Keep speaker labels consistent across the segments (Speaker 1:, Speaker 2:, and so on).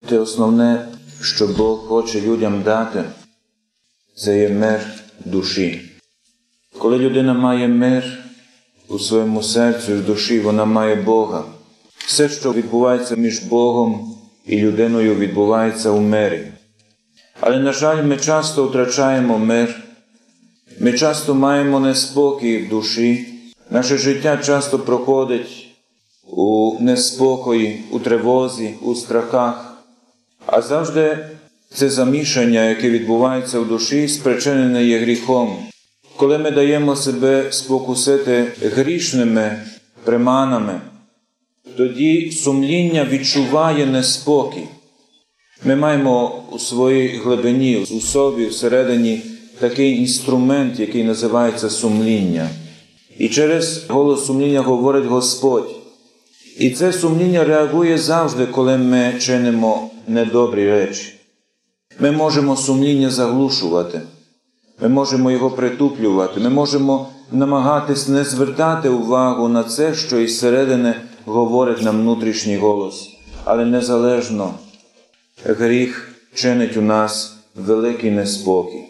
Speaker 1: Те основне, що Бог хоче людям дати, це є мир душі. Коли людина має мир у своєму серці, в душі, вона має Бога. Все, що відбувається між Богом і людиною, відбувається у мирі. Але, на жаль, ми часто втрачаємо мир. Ми часто маємо неспокій в душі. Наше життя часто проходить у неспокої, у тривозі, у страхах. А завжди це замішання, яке відбувається в душі, спричинене є гріхом. Коли ми даємо себе спокусити грішними приманами, тоді сумління відчуває неспокій. Ми маємо у своїй глибині, у собі, всередині такий інструмент, який називається сумління. І через голос сумління говорить Господь. І це сумління реагує завжди, коли ми чинимо недобрі речі. Ми можемо сумління заглушувати, ми можемо його притуплювати, ми можемо намагатись не звертати увагу на це, що із середини говорить нам внутрішній голос. Але незалежно, гріх чинить у нас великий неспокій.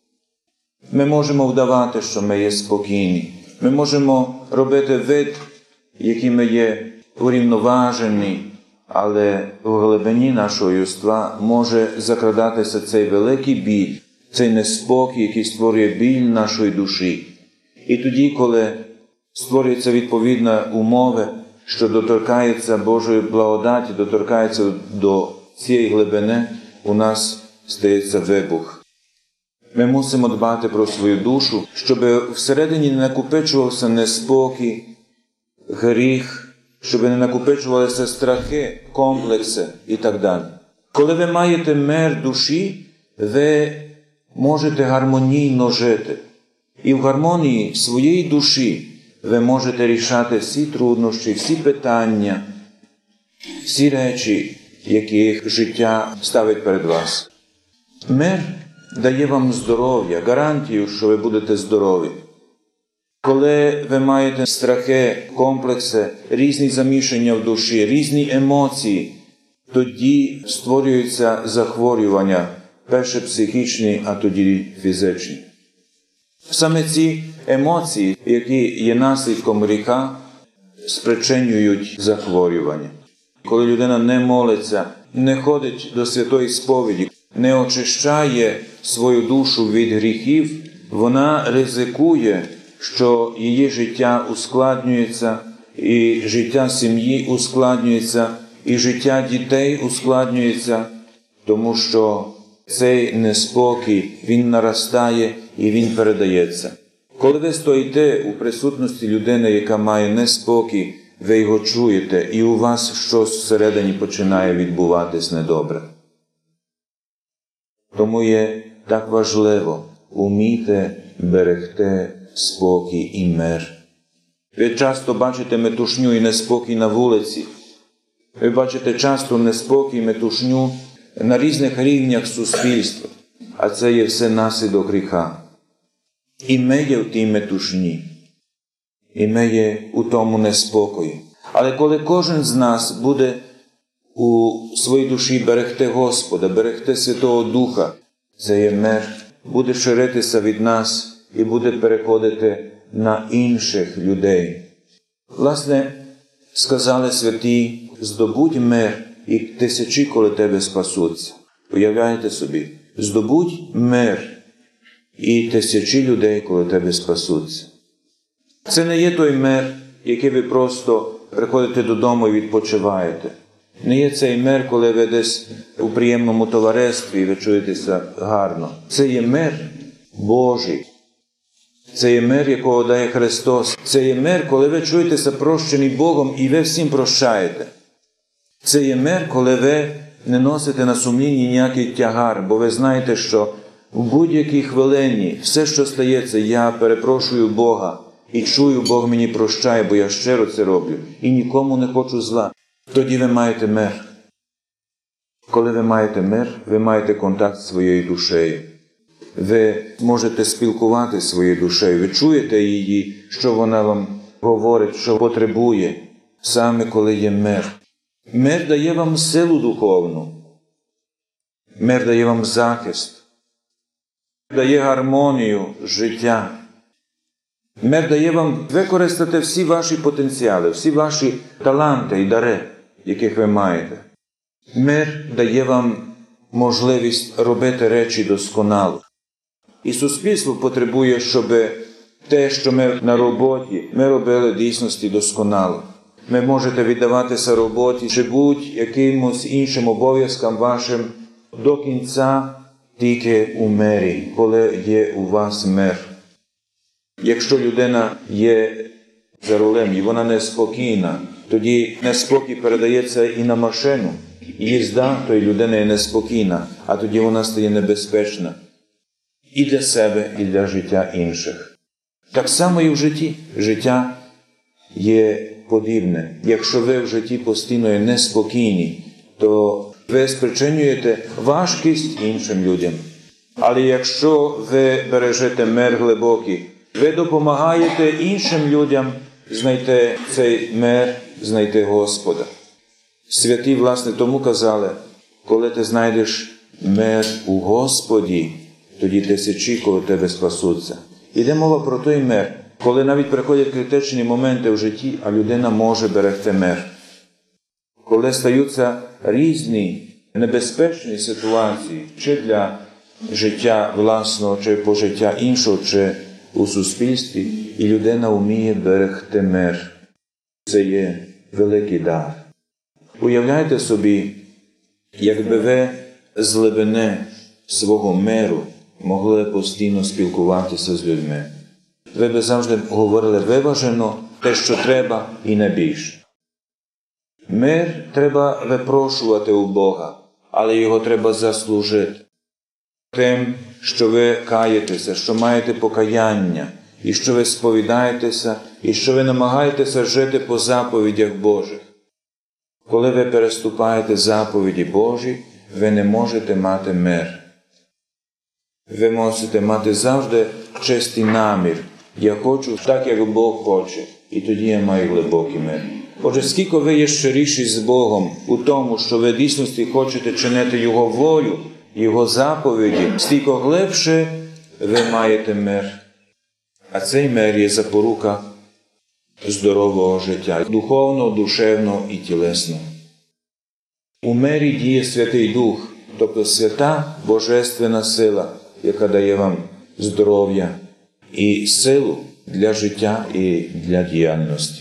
Speaker 1: Ми можемо вдавати, що ми є спокійні. Ми можемо робити вид, який ми є урівноважені, але в глибині нашого єства може закрадатися цей великий біль, цей неспокій, який створює біль нашої душі. І тоді, коли створюються відповідні умови, що доторкається Божої благодаті, доторкається до цієї глибини, у нас стається вибух. Ми мусимо дбати про свою душу, щоб всередині не накопичувався неспокій, гріх, щоб не накопичувалися страхи, комплекси і так далі. Коли ви маєте мир душі, ви можете гармонійно жити. І в гармонії своєї душі ви можете рішати всі труднощі, всі питання, всі речі, які життя ставить перед вас. Мир дає вам здоров'я, гарантію, що ви будете здорові. Коли ви маєте страхи, комплекси, різні замішання в душі, різні емоції, тоді створюються захворювання, перше психічні, а тоді фізичні. Саме ці емоції, які є наслідком гріха, спричинюють захворювання. Коли людина не молиться, не ходить до святої сповіді, не очищає свою душу від гріхів, вона ризикує, що її життя ускладнюється, і життя сім'ї ускладнюється, і життя дітей ускладнюється, тому що цей неспокій, він наростає і він передається. Коли ви стоїте у присутності людини, яка має неспокій, ви його чуєте, і у вас щось всередині починає відбуватись недобре. Тому є так важливо уміти берегти спокій і мир. Ви часто бачите метушню і неспокій на вулиці. Ви бачите часто неспокій, метушню на різних рівнях суспільства. А це є все наслідок гріха. І ми є в тій метушні. І ми є у тому неспокої. Але коли кожен з нас буде у своїй душі берегти Господа, берегти Святого Духа, це є мир, буде ширитися від нас і буде переходити на інших людей. Власне, сказали святі, здобудь мир, і тисячі коло тебе спасуться. Уявляєте собі, здобудь мир, і тисячі людей коло тебе спасуться. Це не є той мир, який ви просто приходите додому і відпочиваєте. Не є цей мир, коли ви десь у приємному товаристві і ви чуєтеся гарно. Це є мир Божий. Це є мир, якого дає Христос. Це є мир, коли ви чуєтеся прощені Богом і ви всім прощаєте. Це є мир, коли ви не носите на сумлінні ніякий тягар, бо ви знаєте, що в будь-якій хвилині все, що стається, я перепрошую Бога і чую, Бог мені прощає, бо я щиро це роблю і нікому не хочу зла. Тоді ви маєте мир. Коли ви маєте мир, ви маєте контакт з своєю душею. Ви можете спілкуватися зі своєю душею, ви чуєте її, що вона вам говорить, що потребує, саме коли є мир. Мир дає вам силу духовну. Мир дає вам захист, дає гармонію життя. Мир дає вам використати всі ваші потенціали, всі ваші таланти і дари, яких ви маєте. Мир дає вам можливість робити речі досконало. І суспільство потребує, щоб те, що ми на роботі, ми робили в дійсності досконало. Ви можете віддаватися роботі чи будь-якимось іншим обов'язкам вашим до кінця тільки у мирі, коли є у вас мир. Якщо людина є за рулем і вона неспокійна, тоді неспокій передається і на машину. Їзда тої людини є неспокійна, а тоді вона стає небезпечна і для себе, і для життя інших. Так само і в житті. Життя є подібне. Якщо ви в житті постійно є неспокійні, то ви спричинюєте важкість іншим людям. Але якщо ви бережете мир глибокий, ви допомагаєте іншим людям знайти цей мир, знайти Господа. Святі, власне, тому казали, коли ти знайдеш мир у Господі, тоді тисячі коло тебе спасуться. Іде мова про той мир, коли навіть приходять критичні моменти в житті, а людина може берегти мир. Коли стаються різні небезпечні ситуації, чи для життя власного, чи пожиття іншого, чи у суспільстві, і людина вміє берегти мир. Це є великий дар. Уявляйте собі, якби ви з глибини свого миру могли постійно спілкуватися з людьми. Ви би завжди говорили виважено те, що треба, і не більше. Мир треба випрошувати у Бога, але його треба заслужити. Тим, що ви каєтеся, що маєте покаяння, і що ви сповідаєтеся, і що ви намагаєтеся жити по заповідях Божих. Коли ви переступаєте заповіді Божі, ви не можете мати мир. Ви мусите мати завжди чистий намір. Я хочу так, як Бог хоче, і тоді я маю глибокий мир. Отже, скільки ви є щиріші з Богом у тому, що ви в дійсності хочете чинити Його волю, Його заповіді, стільки глибше ви маєте мир. А цей мир є запорука здорового життя, духовного, душевного і тілесного. У мирі діє Святий Дух, тобто свята божественна сила, яка дає вам здоров'я і силу для життя і для діяльності.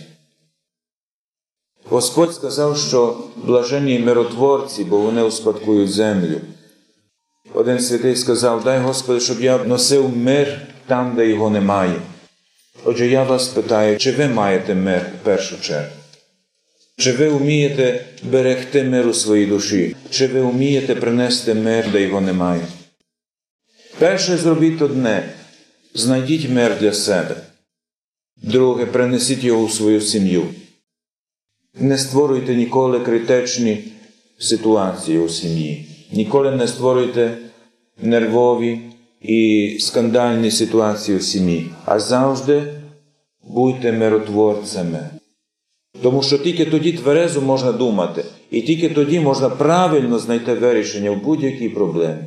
Speaker 1: Господь сказав, що блаженні миротворці, бо вони успадкують землю. Один святий сказав: дай, Господи, щоб я носив мир там, де його немає. Отже, я вас питаю, чи ви маєте мир в першу чергу? Чи ви вмієте берегти мир у своїй душі? Чи ви вмієте принести мир, де його немає? Перше, зробіть одне – знайдіть мир для себе. Друге, принесіть його у свою сім'ю. Не створюйте ніколи критичні ситуації у сім'ї. Ніколи не створюйте нервові і скандальні ситуації у сім'ї, а завжди будьте миротворцями. Тому що тільки тоді тверезо можна думати, і тільки тоді можна правильно знайти вирішення в будь-якій проблемі.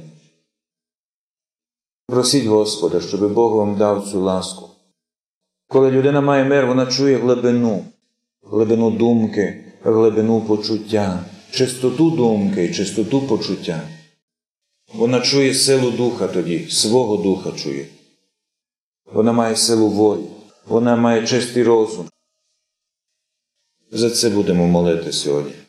Speaker 1: Просіть Господа, щоб Бог вам дав цю ласку. Коли людина має мир, вона чує глибину думки, глибину почуття, чистоту думки і чистоту почуття. Вона чує силу духа тоді, свого духа чує. Вона має силу волі, вона має чистий розум. За це будемо молити сьогодні.